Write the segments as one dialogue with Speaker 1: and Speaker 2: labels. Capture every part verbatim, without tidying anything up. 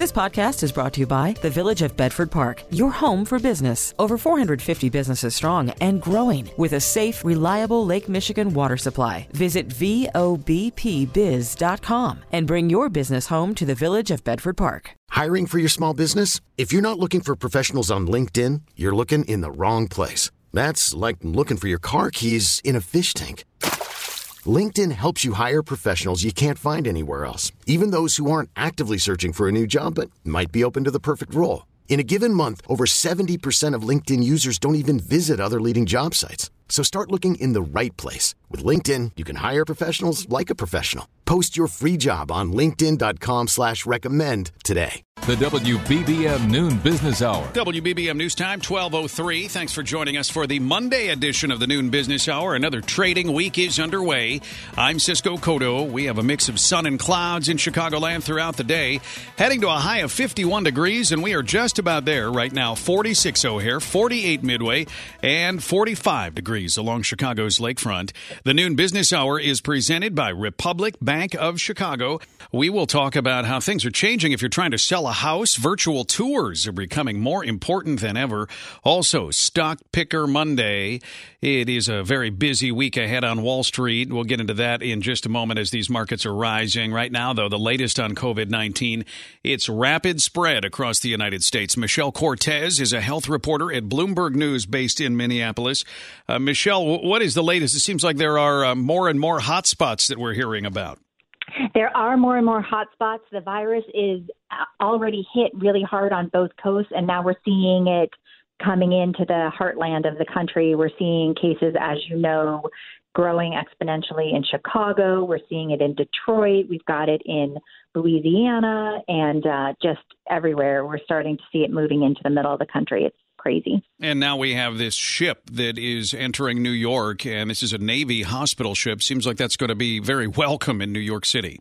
Speaker 1: This podcast is brought to you by the Village of Bedford Park, your home for business. Over four hundred fifty businesses strong and growing with a safe, reliable Lake Michigan water supply. Visit V O B P biz dot com and bring your business home to the Village of Bedford Park.
Speaker 2: Hiring for your small business? If you're not looking for professionals on LinkedIn, you're looking in the wrong place. That's like looking for your car keys in a fish tank. LinkedIn helps you hire professionals you can't find anywhere else, even those who aren't actively searching for a new job but might be open to the perfect role. In a given month, over seventy percent of LinkedIn users don't even visit other leading job sites. So start looking in the right place. With LinkedIn, you can hire professionals like a professional. Post your free job on linkedin dot com slash recommend today.
Speaker 3: The W B B M Noon Business Hour.
Speaker 4: W B B M News Time, twelve oh three. Thanks for joining us for the Monday edition of the Noon Business Hour. Another trading week is underway. I'm Cisco Cotto. We have a mix of sun and clouds in Chicagoland throughout the day, heading to a high of fifty-one degrees, and we are just about there right now. forty-six O'Hare, forty-eight Midway, and forty-five degrees along Chicago's lakefront. The Noon Business Hour is presented by Republic Bank of Chicago. We will talk about how things are changing if you're trying to sell a house. Virtual tours are becoming more important than ever. Also, Stock Picker Monday. It is a very busy week ahead on Wall Street. We'll get into that in just a moment as these markets are rising. Right now, though, the latest on COVID nineteen, its rapid spread across the United States. Michelle Cortez is a health reporter at Bloomberg News based in Minneapolis. Uh, Michelle, what is the latest? It seems like there are uh, more and more hotspots that we're hearing about.
Speaker 5: There are more and more hotspots. The virus is already hit really hard on both coasts, and now we're seeing it coming into the heartland of the country. We're seeing cases, as you know, growing exponentially in Chicago. We're seeing it in Detroit. We've got it in Louisiana, and uh, just everywhere. We're starting to see it moving into the middle of the country. It's crazy.
Speaker 4: And now we have this ship that is entering New York, and this is a Navy hospital ship. Seems like that's going to be very welcome in New York City.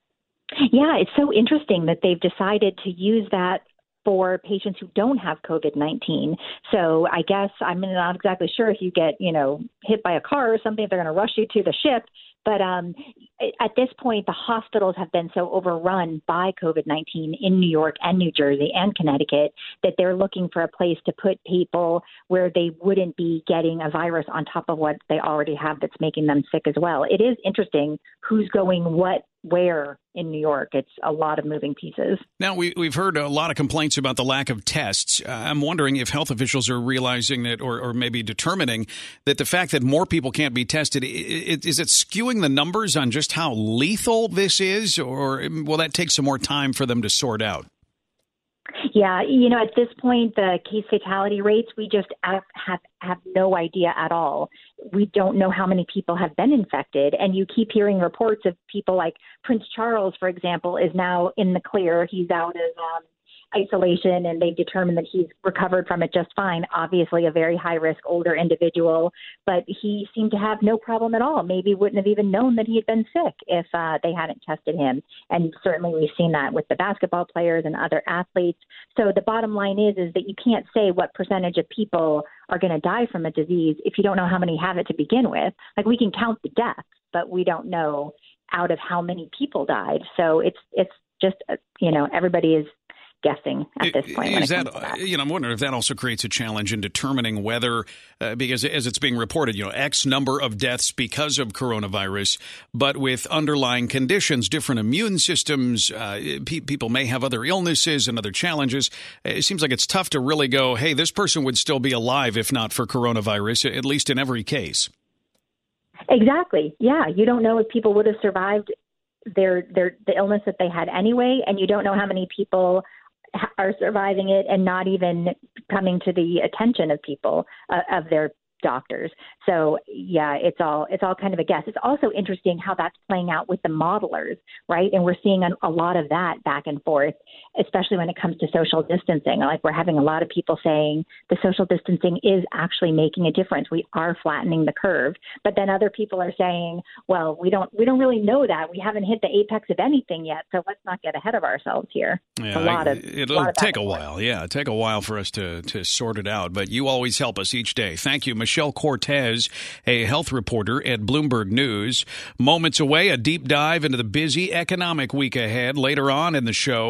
Speaker 5: Yeah, it's so interesting that they've decided to use that for patients who don't have COVID nineteen. So I guess I'm not exactly sure if you get, you know, hit by a car or something, if they're going to rush you to the ship. But um, at this point, the hospitals have been so overrun by COVID nineteen in New York and New Jersey and Connecticut that they're looking for a place to put people where they wouldn't be getting a virus on top of what they already have that's making them sick as well. It is interesting who's going what, where in New York. It's a lot of moving pieces.
Speaker 4: Now, we, we've heard a lot of complaints about the lack of tests. Uh, I'm wondering if health officials are realizing that, or, or maybe determining that the fact that more people can't be tested, it, is it skewing the numbers on just how lethal this is, or will that take some more time for them to sort out?
Speaker 5: Yeah, you know, at this point, the case fatality rates, we just have, have have no idea at all. We don't know how many people have been infected. And you keep hearing reports of people like Prince Charles, for example, is now in the clear. He's out of um, isolation, and they've determined that he's recovered from it just fine. Obviously, a very high-risk older individual, but he seemed to have no problem at all. Maybe wouldn't have even known that he had been sick if uh, they hadn't tested him. And certainly we've seen that with the basketball players and other athletes. So the bottom line is, is that you can't say what percentage of people are going to die from a disease if you don't know how many have it to begin with. Like, we can count the deaths, but we don't know out of how many people died. So it's it's just, uh, you know, everybody is guessing at this point.
Speaker 4: Is that, that, you know, I'm wondering if that also creates a challenge in determining whether, uh, because as it's being reported, you know, X number of deaths because of coronavirus, but with underlying conditions, different immune systems, uh, pe- people may have other illnesses and other challenges. It seems like it's tough to really go, hey, this person would still be alive if not for coronavirus, at least in every case.
Speaker 5: Exactly. Yeah. You don't know if people would have survived their, their, the illness that they had anyway, and you don't know how many people are surviving it and not even coming to the attention of people, uh, of their doctors. So yeah, it's all it's all kind of a guess. It's also interesting how that's playing out with the modelers, right? And we're seeing a, a lot of that back and forth, especially when it comes to social distancing. Like, we're having a lot of people saying the social distancing is actually making a difference. We are flattening the curve. But then other people are saying, well, we don't we don't really know that. We haven't hit the apex of anything yet, so let's not get ahead of ourselves here.
Speaker 4: Yeah,
Speaker 5: a lot
Speaker 4: I,
Speaker 5: of
Speaker 4: it'll
Speaker 5: a lot of
Speaker 4: take a while. Yeah, take a while for us to to sort it out. But you always help us each day. Thank you, Michelle Cortez, a health reporter at Bloomberg News. Moments away, a deep dive into the busy economic week ahead. Later on in the show,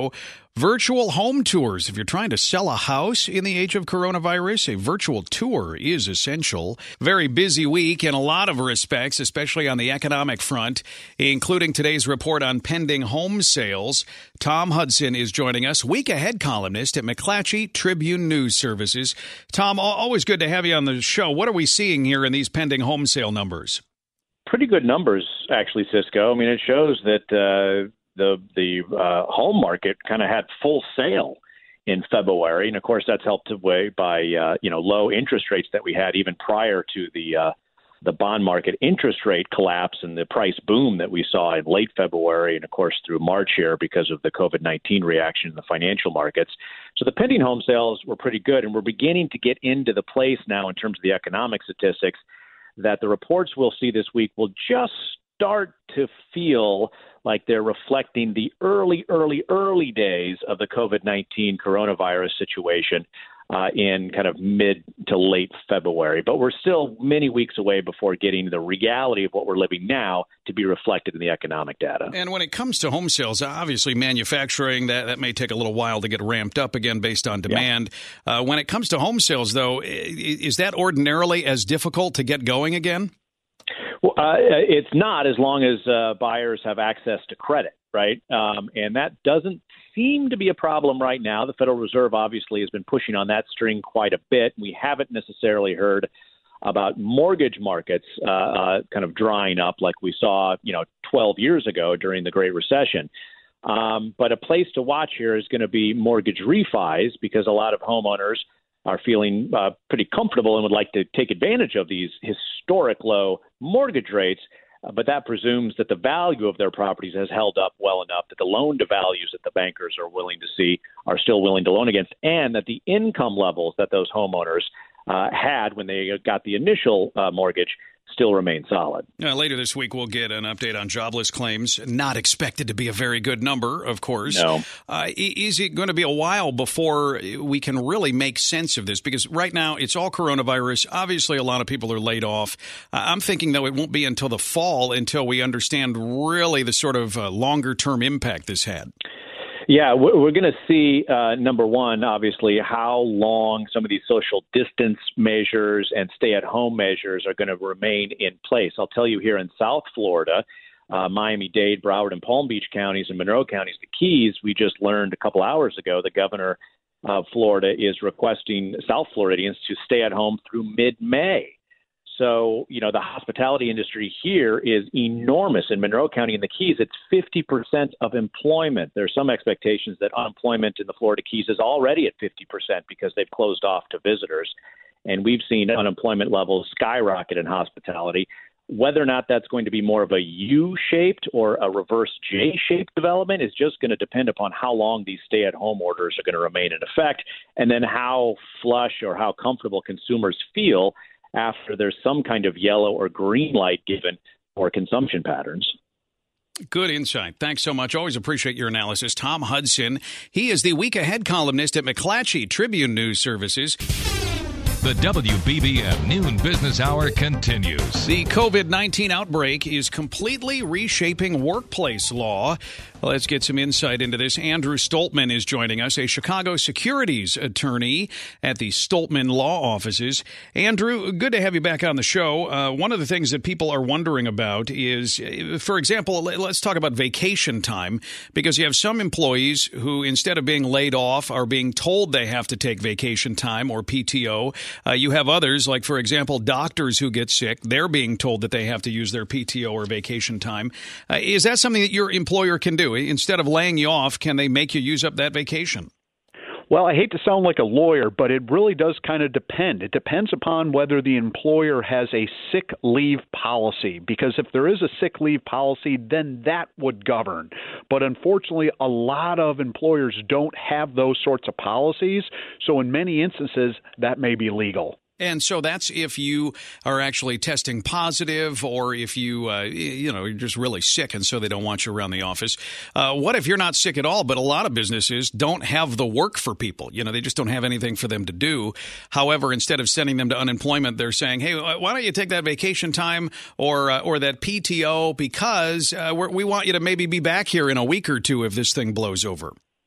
Speaker 4: Virtual home tours. If you're trying to sell a house in the age of coronavirus, a virtual tour is essential. Very busy week in a lot of respects, especially on the economic front, including today's report on pending home sales. Tom Hudson is joining us, week ahead columnist at McClatchy Tribune News Services. Tom, always good to have you on the show. What are we seeing here in these pending home sale numbers?
Speaker 6: Pretty good numbers, actually, Cisco. I mean, it shows that uh, the the uh, home market kind of had full sale in February, and of course, that's helped away by uh, you know low interest rates that we had even prior to the uh, the bond market interest rate collapse and the price boom that we saw in late February, and of course through March here because of the COVID nineteen reaction in the financial markets. So the pending home sales were pretty good, and we're beginning to get into the place now in terms of the economic statistics that the reports we'll see this week will just start to feel like they're reflecting the early, early, early days of the COVID nineteen coronavirus situation uh, in kind of mid to late February. But we're still many weeks away before getting the reality of what we're living now to be reflected in the economic data.
Speaker 4: And when it comes to home sales, obviously manufacturing, that, that may take a little while to get ramped up again based on demand. Yeah. Uh, when it comes to home sales, though, is that ordinarily as difficult to get going again?
Speaker 6: Well, uh, it's not as long as uh, buyers have access to credit, right? Um, and that doesn't seem to be a problem right now. The Federal Reserve obviously has been pushing on that string quite a bit. We haven't necessarily heard about mortgage markets uh, uh, kind of drying up like we saw, you know, twelve years ago during the Great Recession. Um, but a place to watch here is going to be mortgage refis, because a lot of homeowners are feeling uh, pretty comfortable and would like to take advantage of these historic low mortgage rates. Uh, but that presumes that the value of their properties has held up well enough that the loan to values that the bankers are willing to see are still willing to loan against, and that the income levels that those homeowners uh, had when they got the initial uh, mortgage still remain solid.
Speaker 4: Uh, later this week, we'll get an update on jobless claims. Not expected to be a very good number, of course.
Speaker 6: No.
Speaker 4: Uh, is it going to be a while before we can really make sense of this? Because right now, it's all coronavirus. Obviously, a lot of people are laid off. Uh, I'm thinking, though, it won't be until the fall until we understand really the sort of uh, longer-term impact this had.
Speaker 6: Yeah, we're going to see, uh, number one, obviously, how long some of these social distance measures and stay-at-home measures are going to remain in place. I'll tell you, here in South Florida, uh, Miami-Dade, Broward, and Palm Beach counties and Monroe counties, the Keys, we just learned a couple hours ago, the governor of Florida is requesting South Floridians to stay at home through mid-May. So, you know, the hospitality industry here is enormous. In Monroe County and the Keys, it's fifty percent of employment. There are some expectations that unemployment in the Florida Keys is already at fifty percent because they've closed off to visitors. And we've seen unemployment levels skyrocket in hospitality. Whether or not that's going to be more of a U-shaped or a reverse J-shaped development is just going to depend upon how long these stay-at-home orders are going to remain in effect, and then how flush or how comfortable consumers feel after there's some kind of yellow or green light given for consumption patterns.
Speaker 4: Good insight. Thanks so much. Always appreciate your analysis. Tom Hudson, he is the week ahead columnist at McClatchy Tribune News Services.
Speaker 3: The W B B M Noon Business Hour continues.
Speaker 4: The COVID nineteen outbreak is completely reshaping workplace law. Let's get some insight into this. Andrew Stoltman is joining us, a Chicago securities attorney at the Stoltman Law Offices. Andrew, good to have you back on the show. Uh, one of the things that people are wondering about is, for example, let's talk about vacation time, because you have some employees who, instead of being laid off, are being told they have to take vacation time or P T O. Uh, you have others, like, for example, doctors who get sick. They're being told that they have to use their P T O or vacation time. Uh, is that something that your employer can do? Instead of laying you off, can they make you use up that vacation?
Speaker 7: Well, I hate to sound like a lawyer, but it really does kind of depend. It depends upon whether the employer has a sick leave policy, because if there is a sick leave policy, then that would govern. But unfortunately, a lot of employers don't have those sorts of policies. So in many instances, that may be legal.
Speaker 4: And so that's if you are actually testing positive, or if you, uh, you know, you're just really sick and so they don't want you around the office. Uh, what if you're not sick at all, but a lot of businesses don't have the work for people? You know, they just don't have anything for them to do. However, instead of sending them to unemployment, they're saying, hey, why don't you take that vacation time or uh, or that P T O, because uh, we're, we want you to maybe be back here in a week or two if this thing blows over.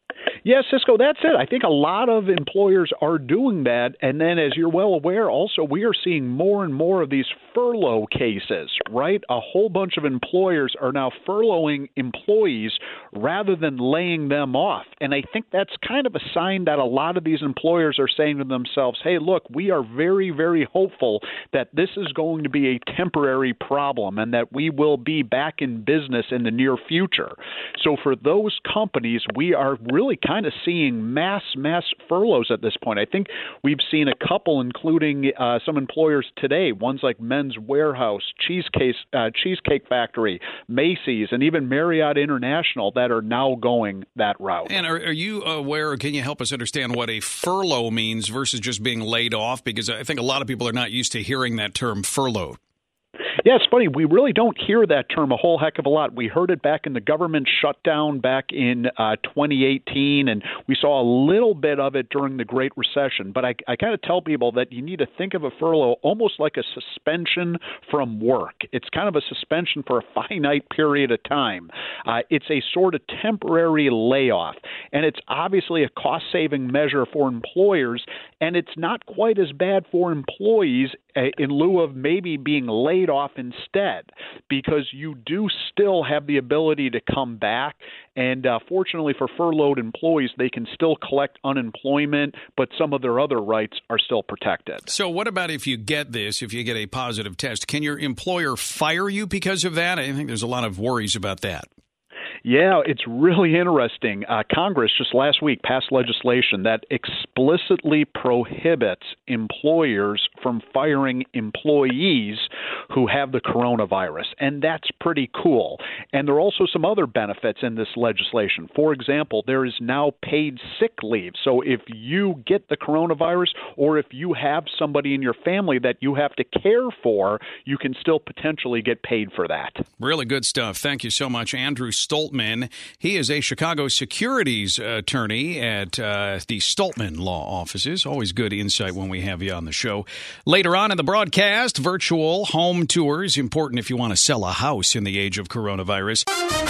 Speaker 7: Yeah, Cisco, that's it. I think a lot of employers are doing that. And then, as you're well aware, also, we are seeing more and more of these furlough cases, right? A whole bunch of employers are now furloughing employees rather than laying them off. And I think that's kind of a sign that a lot of these employers are saying to themselves, hey, look, we are very, very hopeful that this is going to be a temporary problem and that we will be back in business in the near future. So for those companies, we are really kind of seeing mass, mass furloughs at this point. I think we've seen a couple, including uh, some employers today, ones like Men's Warehouse, Cheesecake, uh, Cheesecake Factory, Macy's, and even Marriott International that are now going that route.
Speaker 4: And are, are you aware, or can you help us understand what a furlough means versus just being laid off? Because I think a lot of people are not used to hearing that term furlough.
Speaker 7: Yeah, it's funny. We really don't hear that term a whole heck of a lot. We heard it back in the government shutdown back in uh, twenty eighteen, and we saw a little bit of it during the Great Recession. But I, I kind of tell people that you need to think of a furlough almost like a suspension from work. It's kind of a suspension for a finite period of time. Uh, it's a sort of temporary layoff, and it's obviously a cost-saving measure for employers, and it's not quite as bad for employees uh, in lieu of maybe being laid off instead, because you do still have the ability to come back. And uh, fortunately for furloughed employees, they can still collect unemployment, but some of their other rights are still protected.
Speaker 4: So what about if you get this, if you get a positive test, can your employer fire you because of that? I think there's a lot of worries about that.
Speaker 7: Yeah, it's really interesting. Uh, Congress just last week passed legislation that explicitly prohibits employers from firing employees who have the coronavirus, and that's pretty cool. And there are also some other benefits in this legislation. For example, there is now paid sick leave. So if you get the coronavirus or if you have somebody in your family that you have to care for, you can still potentially get paid for that.
Speaker 4: Really good stuff. Thank you so much, Andrew Stoltman. He is a Chicago securities attorney at uh, the Stoltman Law Offices. Always good insight when we have you on the show. Later on in the broadcast, virtual home tours, important if you want to sell a house in the age of coronavirus.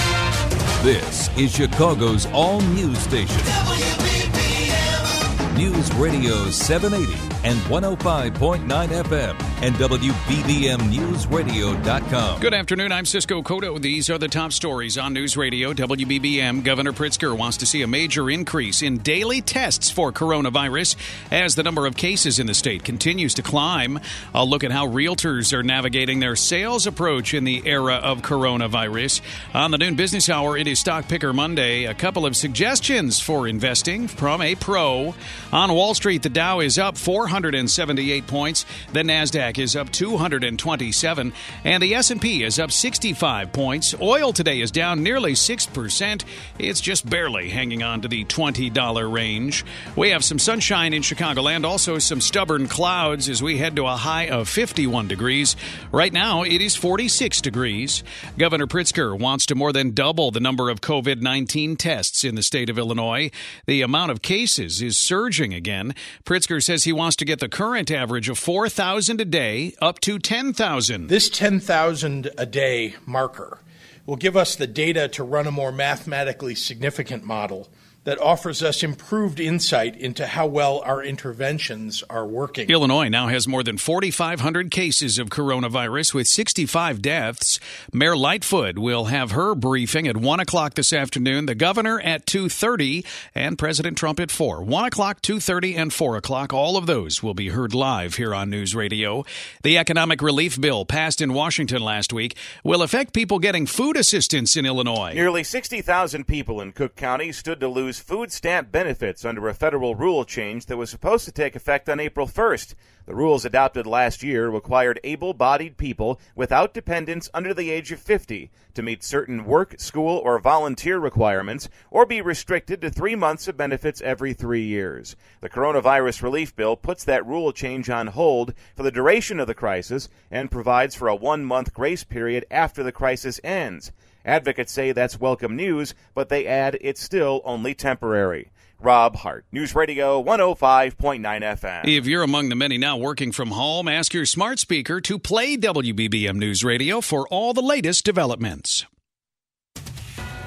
Speaker 3: This is Chicago's all-news station. W B B M. News Radio seven eighty and one oh five point nine F M and W B B M News Radio dot com.
Speaker 4: Good afternoon. I'm Cisco Cotto. These are the top stories on News Radio W B B M. Governor Pritzker wants to see a major increase in daily tests for coronavirus as the number of cases in the state continues to climb. I'll look at how realtors are navigating their sales approach in the era of coronavirus. On the Noon Business Hour, it is Stock Picker Monday. A couple of suggestions for investing from a pro. On Wall Street, the Dow is up four hundred seventy-eight points. The NASDAQ is up two hundred twenty-seven, and the S and P is up sixty-five points. Oil today is down nearly six percent. It's just barely hanging on to the twenty dollars range. We have some sunshine in Chicagoland, also some stubborn clouds as we head to a high of fifty-one degrees. Right now, it is forty-six degrees. Governor Pritzker wants to more than double the number of COVID nineteen tests in the state of Illinois. The amount of cases is surging again. Pritzker says he wants to get the current average of four thousand a day up to ten thousand.
Speaker 8: This ten thousand a day marker will give us the data to run a more mathematically significant model that offers us improved insight into how well our interventions are working.
Speaker 4: Illinois now has more than forty-five hundred cases of coronavirus with sixty-five deaths. Mayor Lightfoot will have her briefing at one o'clock this afternoon, the governor at two thirty, and President Trump at four. one o'clock, two thirty, and four o'clock. All of those will be heard live here on News Radio. The economic relief bill passed in Washington last week will affect people getting food assistance in Illinois.
Speaker 9: Nearly sixty thousand people in Cook County stood to lose food stamp benefits under a federal rule change that was supposed to take effect on April first. The rules adopted last year required able-bodied people without dependents under the age of fifty to meet certain work, school, or volunteer requirements or be restricted to three months of benefits every three years. The coronavirus relief bill puts that rule change on hold for the duration of the crisis and provides for a one-month grace period after the crisis ends. Advocates say that's welcome news, but they add it's still only temporary. Rob Hart, News Radio one oh five point nine F M.
Speaker 4: If you're among the many now working from home, ask your smart speaker to play W B B M News Radio for all the latest developments.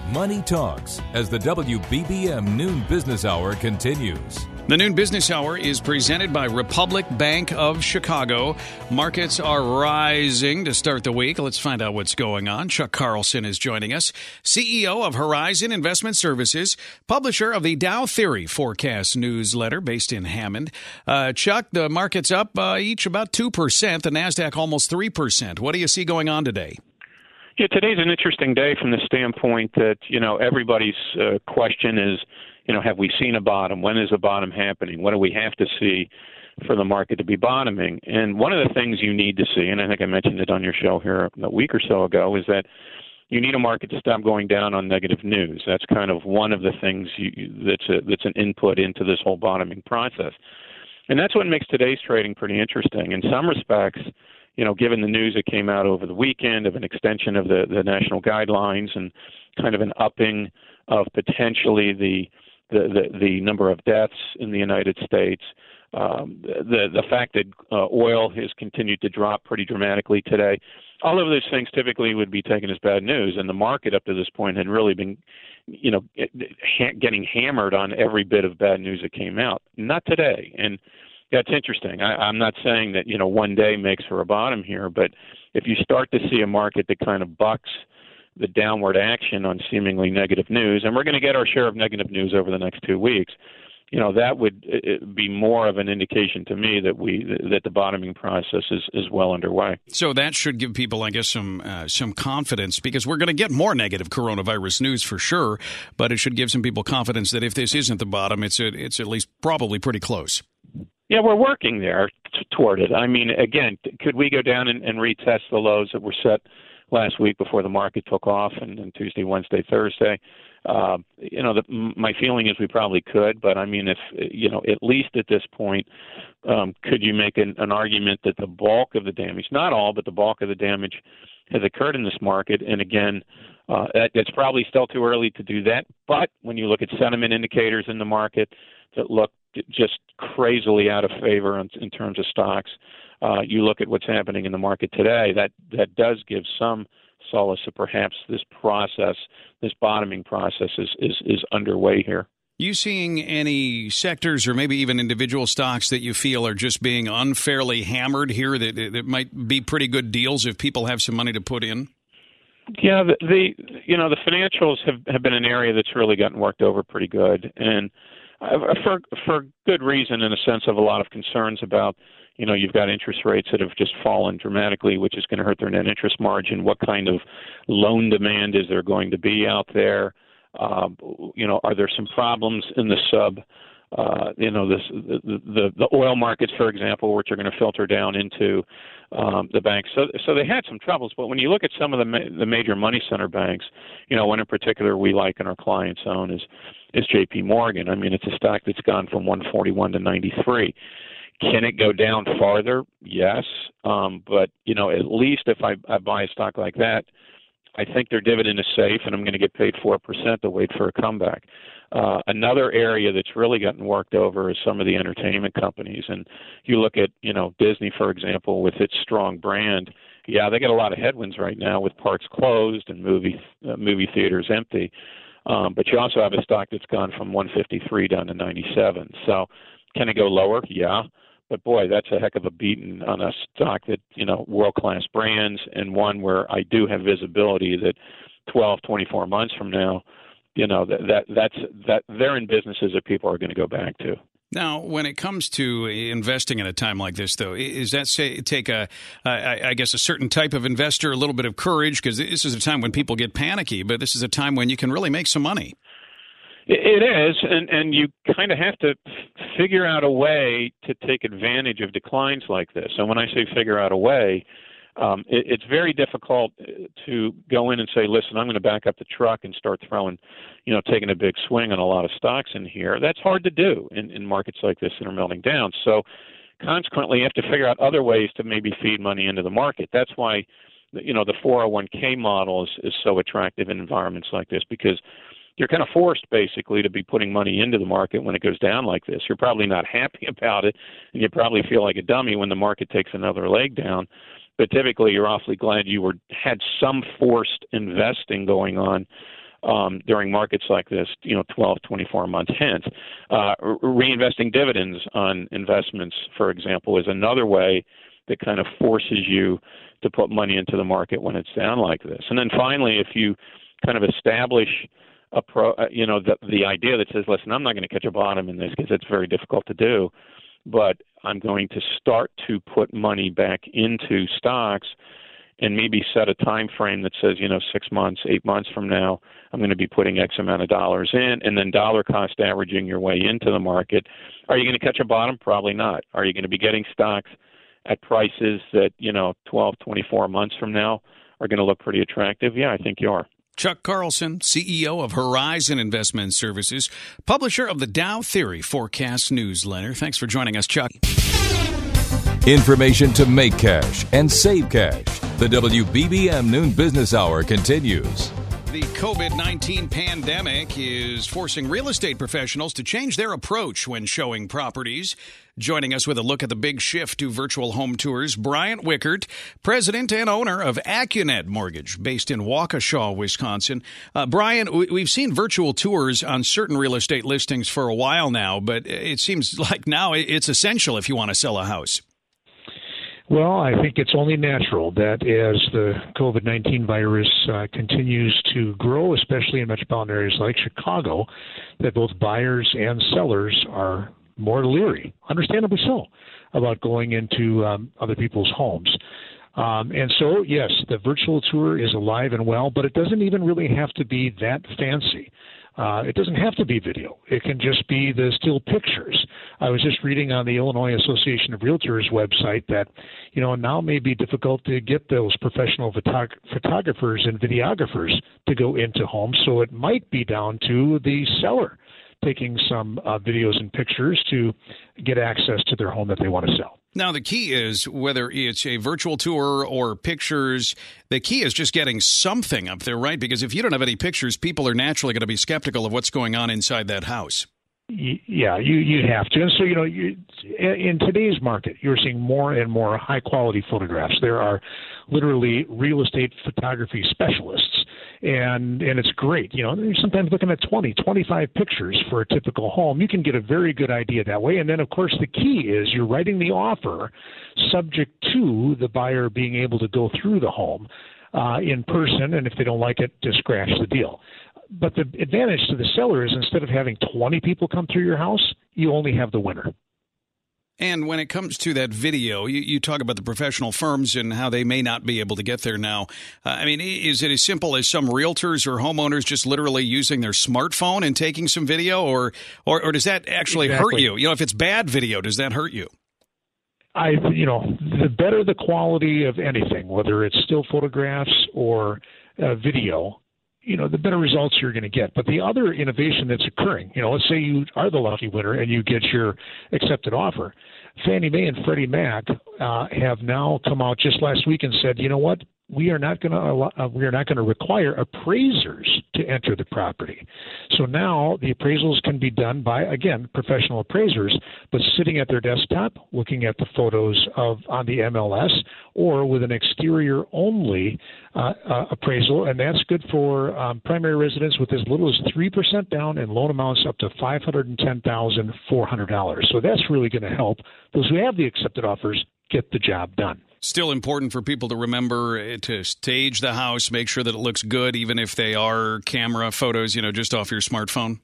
Speaker 3: Money Talks as the W B B M Noon Business Hour continues.
Speaker 4: The Noon Business Hour is presented by Republic Bank of Chicago. Markets are rising to start the week. Let's find out what's going on. Chuck Carlson is joining us, C E O of Horizon Investment Services, publisher of the Dow Theory Forecast newsletter based in Hammond. Uh, Chuck, the market's up uh, each about two percent, the NASDAQ almost three percent. What do you see going on today?
Speaker 10: Yeah, today's an interesting day from the standpoint that, you know, everybody's uh, question is, you know, have we seen a bottom? When is a bottom happening? What do we have to see for the market to be bottoming? And one of the things you need to see, and I think I mentioned it on your show here a week or so ago, is that you need a market to stop going down on negative news. That's kind of one of the things you, that's a, that's an input into this whole bottoming process. And that's what makes today's trading pretty interesting. In some respects, you know, given the news that came out over the weekend of an extension of the, the national guidelines and kind of an upping of potentially the the, the, the number of deaths in the United States, um, the the fact that uh, oil has continued to drop pretty dramatically today, all of those things typically would be taken as bad news, and the market up to this point had really been, you know, getting hammered on every bit of bad news that came out. Not today, and that's interesting. I, I'm not saying that, you know, one day makes for a bottom here, but if you start to see a market that kind of bucks the downward action on seemingly negative news, and we're going to get our share of negative news over the next two weeks, you know, that would be more of an indication to me that we that the bottoming process is, is well underway.
Speaker 4: So that should give people, I guess, some uh, some confidence, because we're going to get more negative coronavirus news for sure, but it should give some people confidence that if this isn't the bottom, it's a, it's at least probably pretty close.
Speaker 10: Yeah, we're working there t- toward it. I mean, again, t- could we go down and, and retest the lows that were set last week before the market took off, and, and Tuesday, Wednesday, Thursday? Uh, you know, the, my feeling is we probably could, but I mean, if, you know, at least at this point, um, could you make an, an argument that the bulk of the damage, not all, but the bulk of the damage has occurred in this market? And again, uh, that, it's probably still too early to do that. But when you look at sentiment indicators in the market that look just crazily out of favor in, in terms of stocks, uh, you look at what's happening in the market today, that, that does give some solace that perhaps this process, this bottoming process is, is, is underway here.
Speaker 4: You seeing any sectors or maybe even individual stocks that you feel are just being unfairly hammered here that, that might be pretty good deals if people have some money to put in?
Speaker 10: Yeah, the, the you know, the financials have, have been an area that's really gotten worked over pretty good, and uh, for for good reason, in a sense of a lot of concerns about, you know, you've got interest rates that have just fallen dramatically, which is going to hurt their net interest margin. What kind of loan demand is there going to be out there? Uh, you know, are there some problems in the sub, uh, you know, this, the, the the oil markets, for example, which are going to filter down into um, the banks. So, so they had some troubles. But when you look at some of the ma- the major money center banks, you know, one in particular we like and our clients own is is J P Morgan. I mean, it's a stock that's gone from one forty-one to ninety-three. Can it go down farther? Yes. Um, but, you know, at least if I, I buy a stock like that, I think their dividend is safe, and I'm going to get paid four percent to wait for a comeback. Uh, another area that's really gotten worked over is some of the entertainment companies. And you look at, you know, Disney, for example, with its strong brand. Yeah, they got a lot of headwinds right now with parks closed and movie uh, movie theaters empty. Um, but you also have a stock that's gone from one fifty-three down to ninety-seven. So can it go lower? Yeah. But, boy, that's a heck of a beating on a stock that, you know, world-class brands, and one where I do have visibility that twelve, twenty-four months from now, you know, that, that that's that they're in businesses that people are going to go back to.
Speaker 4: Now, when it comes to investing in a time like this, though, is that say take a, I, I guess, a certain type of investor, a little bit of courage, because this is a time when people get panicky, but this is a time when you can really make some money.
Speaker 10: It is, and, and you kind of have to figure out a way to take advantage of declines like this. And when I say figure out a way, um, it, it's very difficult to go in and say, listen, I'm going to back up the truck and start throwing, you know, taking a big swing on a lot of stocks in here. That's hard to do in, in markets like this that are melting down. So consequently, you have to figure out other ways to maybe feed money into the market. That's why, you know, the four oh one k model is, is so attractive in environments like this, because you're kind of forced, basically, to be putting money into the market when it goes down like this. You're probably not happy about it, and you probably feel like a dummy when the market takes another leg down. But typically, you're awfully glad you were had some forced investing going on um, during markets like this, you know, twelve, twenty-four months hence. Uh, reinvesting dividends on investments, for example, is another way that kind of forces you to put money into the market when it's down like this. And then finally, if you kind of establish a pro, uh, you know, the, the idea that says, listen, I'm not going to catch a bottom in this because it's very difficult to do, but I'm going to start to put money back into stocks and maybe set a time frame that says, you know, six months, eight months from now, I'm going to be putting X amount of dollars in, and then dollar cost averaging your way into the market. Are you going to catch a bottom? Probably not. Are you going to be getting stocks at prices that, you know, twelve, twenty-four months from now are going to look pretty attractive? Yeah, I think you are.
Speaker 4: Chuck Carlson, C E O of Horizon Investment Services, publisher of the Dow Theory Forecast newsletter. Thanks for joining us, Chuck.
Speaker 3: Information to make cash and save cash. The W B B M Noon Business Hour continues.
Speaker 4: The COVID nineteen pandemic is forcing real estate professionals to change their approach when showing properties. Joining us with a look at the big shift to virtual home tours, Bryant Wickert, president and owner of Accunet Mortgage, based in Waukesha, Wisconsin. Uh, Brian, we've seen virtual tours on certain real estate listings for a while now, but it seems like now it's essential if you want to sell a house.
Speaker 11: Well, I think it's only natural that as the COVID nineteen virus uh, continues to grow, especially in metropolitan areas like Chicago, that both buyers and sellers are more leery, understandably so, about going into um, other people's homes. Um, and so, yes, the virtual tour is alive and well, but it doesn't even really have to be that fancy. Uh, it doesn't have to be video. It can just be the still pictures. I was just reading on the Illinois Association of Realtors website that, you know, now may be difficult to get those professional photog- photographers and videographers to go into homes. So it might be down to the seller taking some uh, videos and pictures to get access to their home that they want to sell.
Speaker 4: Now, the key is, whether it's a virtual tour or pictures, the key is just getting something up there, right? Because if you don't have any pictures, people are naturally going to be skeptical of what's going on inside that house.
Speaker 11: Yeah, you you have to. And so, you know, you, in today's market, you're seeing more and more high-quality photographs. There are literally real estate photography specialists, and and it's great. You know, you're sometimes looking at twenty, twenty-five pictures for a typical home. You can get a very good idea that way. And then, of course, the key is you're writing the offer subject to the buyer being able to go through the home uh, in person, and if they don't like it, just scratch the deal. But the advantage to the seller is instead of having twenty people come through your house, you only have the winner.
Speaker 4: And when it comes to that video, you, you talk about the professional firms and how they may not be able to get there now. Uh, I mean, is it as simple as some realtors or homeowners just literally using their smartphone and taking some video, or or, or does that actually
Speaker 11: exactly.
Speaker 4: hurt you? You know, if it's bad video, does that hurt you?
Speaker 11: I, you know, the better the quality of anything, whether it's still photographs or uh, video, you know, the better results you're going to get. But the other innovation that's occurring, you know, let's say you are the lucky winner and you get your accepted offer. Fannie Mae and Freddie Mac uh, have now come out just last week and said, you know what, we are not going to uh, we are not going to require appraisers to enter the property. So now the appraisals can be done by, again, professional appraisers, but sitting at their desktop, looking at the photos of on the M L S, or with an exterior only uh, uh, appraisal, and that's good for um, primary residents with as little as three percent down and loan amounts up to five hundred ten thousand four hundred dollars. So that's really going to help those who have the accepted offers get the job done.
Speaker 4: Still important for people to remember to stage the house, make sure that it looks good, even if they are camera photos, you know, just off your smartphone.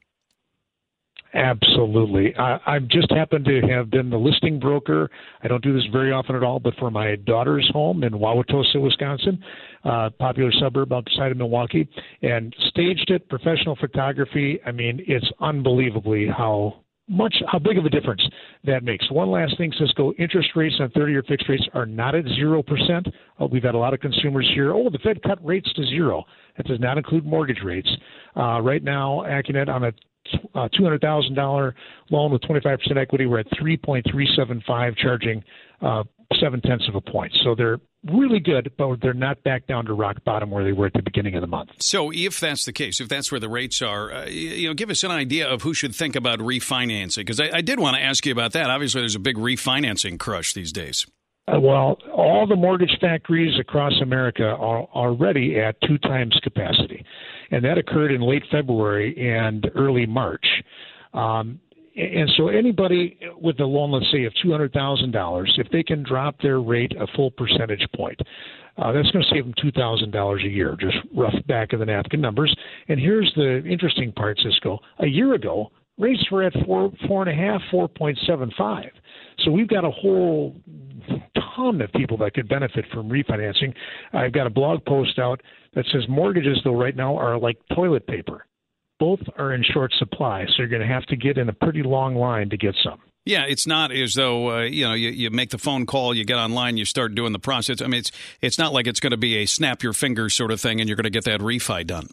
Speaker 11: Absolutely. I, I've just happened to have been the listing broker. I don't do this very often at all, but for my daughter's home in Wauwatosa, Wisconsin, uh, popular suburb outside of Milwaukee, and staged it, professional photography. I mean, it's unbelievably how much, how big of a difference that makes. One last thing, Cisco, interest rates on thirty-year fixed rates are not at zero percent. Oh, we've had a lot of consumers here. Oh, the Fed cut rates to zero. That does not include mortgage rates. Uh, right now, Accunet on a uh, two hundred thousand dollars loan with twenty-five percent equity, we're at three point three seven five, charging uh, seven-tenths of a point. So they're really good, but they're not back down to rock bottom where they were at the beginning of the month.
Speaker 4: So if that's the case, if that's where the rates are, uh, you know, give us an idea of who should think about refinancing. Because I, I did want to ask you about that. Obviously, there's a big refinancing crush these days.
Speaker 11: Uh, well, all the mortgage factories across America are already at two times capacity. and that occurred in late February and early March. Um, and so anybody with a loan, let's say, of two hundred thousand dollars, if they can drop their rate a full percentage point, uh, that's going to save them two thousand dollars a year, just rough back of the napkin numbers. And here's the interesting part, Cisco. A year ago, rates were at four, four and a half, four point seven five. So we've got a whole ton of people that could benefit from refinancing. I've got a blog post out that says mortgages, though, right now are like toilet paper. Both are in short supply, so you're going to have to get in a pretty long line to get some.
Speaker 4: Yeah, it's not as though, uh, you know, you, you make the phone call, you get online, you start doing the process. I mean, it's it's not like it's going to be a snap your fingers sort of thing and you're going to get that refi done.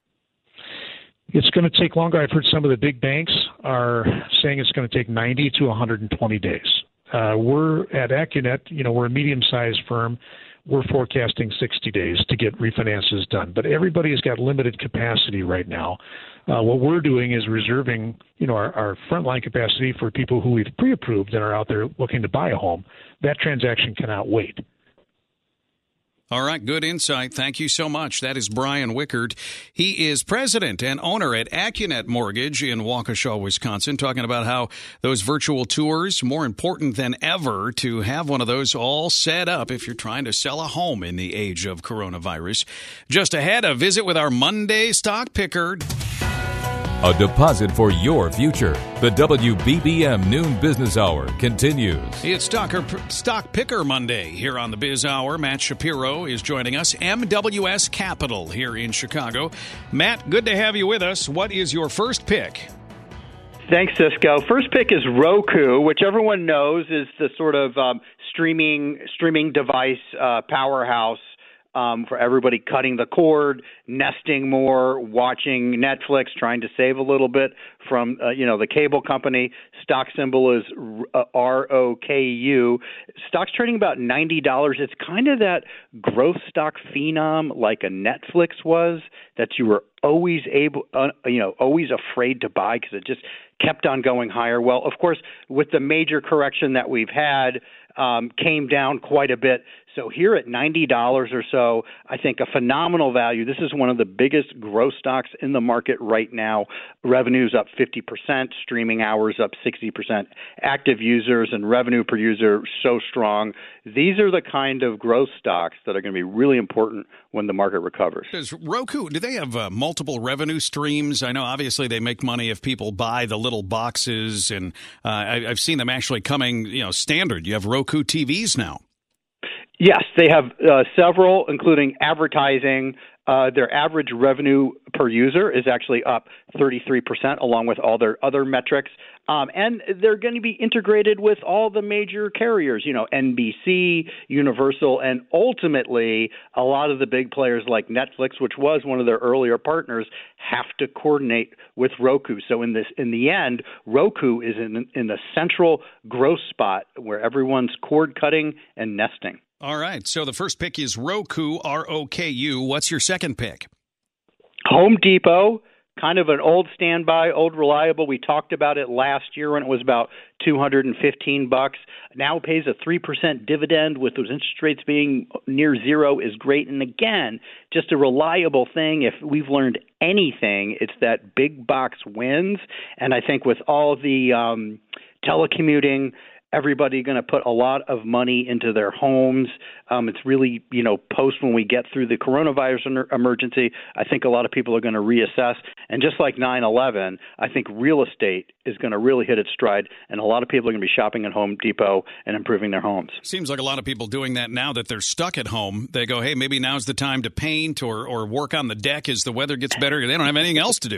Speaker 11: It's going to take longer. I've heard some of the big banks are saying it's going to take ninety to one hundred twenty days. Uh, we're at AccuNet, you know, we're a medium-sized firm. We're forecasting sixty days to get refinances done. But everybody's got limited capacity right now. Uh, what we're doing is reserving, you know, our, our frontline capacity for people who we've pre-approved and are out there looking to buy a home. That transaction cannot wait.
Speaker 4: All right, good insight. Thank you so much. That is Brian Wickert. He is president and owner at AccuNet Mortgage in Waukesha, Wisconsin, talking about how those virtual tours, more important than ever to have one of those all set up if you're trying to sell a home in the age of coronavirus. Just ahead, a visit with our Monday stock picker.
Speaker 3: A deposit for your future. The W B B M Noon Business Hour continues.
Speaker 4: It's Stocker, Stock Picker Monday here on the Biz Hour. Matt Shapiro is joining us. M W S Capital here in Chicago. Matt, good to have you with us. What is your first pick?
Speaker 12: Thanks, Cisco. First pick is Roku, which everyone knows is the sort of um, streaming streaming device uh, powerhouse. Um, for everybody cutting the cord, nesting more, watching Netflix, trying to save a little bit from, uh, you know, the cable company. Stock symbol is uh, R O K U. Stock's trading about ninety dollars. It's kind of that growth stock phenom like a Netflix was that you were always able, uh, you know, always afraid to buy because it just kept on going higher. Well, of course, with the major correction that we've had, um, came down quite a bit. So here at ninety dollars or so, I think a phenomenal value. This is one of the biggest growth stocks in the market right now. Revenues up fifty percent, streaming hours up sixty percent, active users and revenue per user so strong. These are the kind of growth stocks that are going to be really important when the market recovers.
Speaker 4: Does Roku, do they have uh, multiple revenue streams? I know obviously they make money if people buy the little boxes, and uh, I, I've seen them actually coming, you know, standard. You have Roku T Vs now.
Speaker 12: Yes, they have uh, several, including advertising. Uh, their average revenue per user is actually up thirty-three percent, along with all their other metrics. Um, and they're going to be integrated with all the major carriers, you know, N B C, Universal, and ultimately a lot of the big players like Netflix, which was one of their earlier partners, have to coordinate with Roku. So in this, in the end, Roku is in, in the central growth spot where everyone's cord cutting and nesting.
Speaker 4: All right. So the first pick is Roku, R O K U. What's your second pick?
Speaker 12: Home Depot, kind of an old standby, old reliable. We talked about it last year when it was about two hundred fifteen bucks. Now it pays a three percent dividend with those interest rates being near zero is great. And again, just a reliable thing. If we've learned anything, it's that big box wins. And I think with all the um, telecommuting, everybody going to put a lot of money into their homes. Um, it's really, you know, post when we get through the coronavirus emergency, I think a lot of people are going to reassess. And just like nine eleven, I think real estate is going to really hit its stride, and a lot of people are going to be shopping at Home Depot and improving their homes.
Speaker 4: Seems like a lot of people doing that now that they're stuck at home. They go, hey, maybe now's the time to paint or, or work on the deck as the weather gets better. They don't have anything else to do.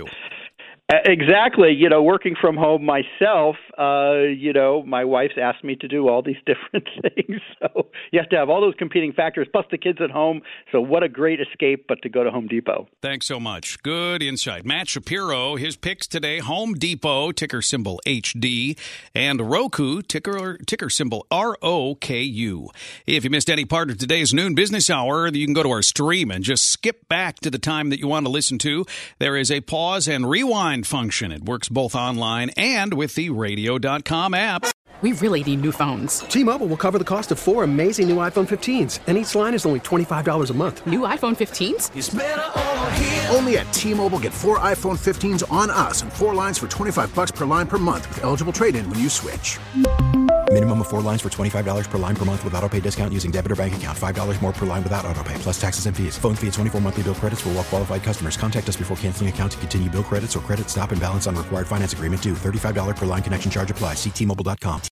Speaker 12: Exactly. You know, working from home myself, uh, you know, my wife's asked me to do all these different things. So you have to have all those competing factors, plus the kids at home. So what a great escape, but to go to Home Depot.
Speaker 4: Thanks so much. Good insight. Matt Shapiro, his picks today, Home Depot, ticker symbol H D, and Roku, ticker, ticker symbol R O K U. If you missed any part of today's Noon Business Hour, you can go to our stream and just skip back to the time that you want to listen to. There is a pause and rewind function. It works both online and with the radio dot com app.
Speaker 13: We really need new phones.
Speaker 14: T-Mobile will cover the cost of four amazing new iPhone fifteens, and each line is only twenty-five dollars a month.
Speaker 13: New iPhone fifteens?
Speaker 15: It's better over here. Only at T-Mobile, get four iPhone fifteens on us and four lines for twenty-five bucks per line per month with eligible trade-in when you switch.
Speaker 16: Minimum of four lines for twenty-five dollars per line per month with autopay discount using debit or bank account. five dollars more per line without autopay, plus taxes and fees. Phone fee at twenty-four monthly bill credits for well-qualified customers. Contact us before canceling account to continue bill credits or credit stop and balance on required finance agreement due. thirty-five dollars per line connection charge applies. See T Mobile dot com.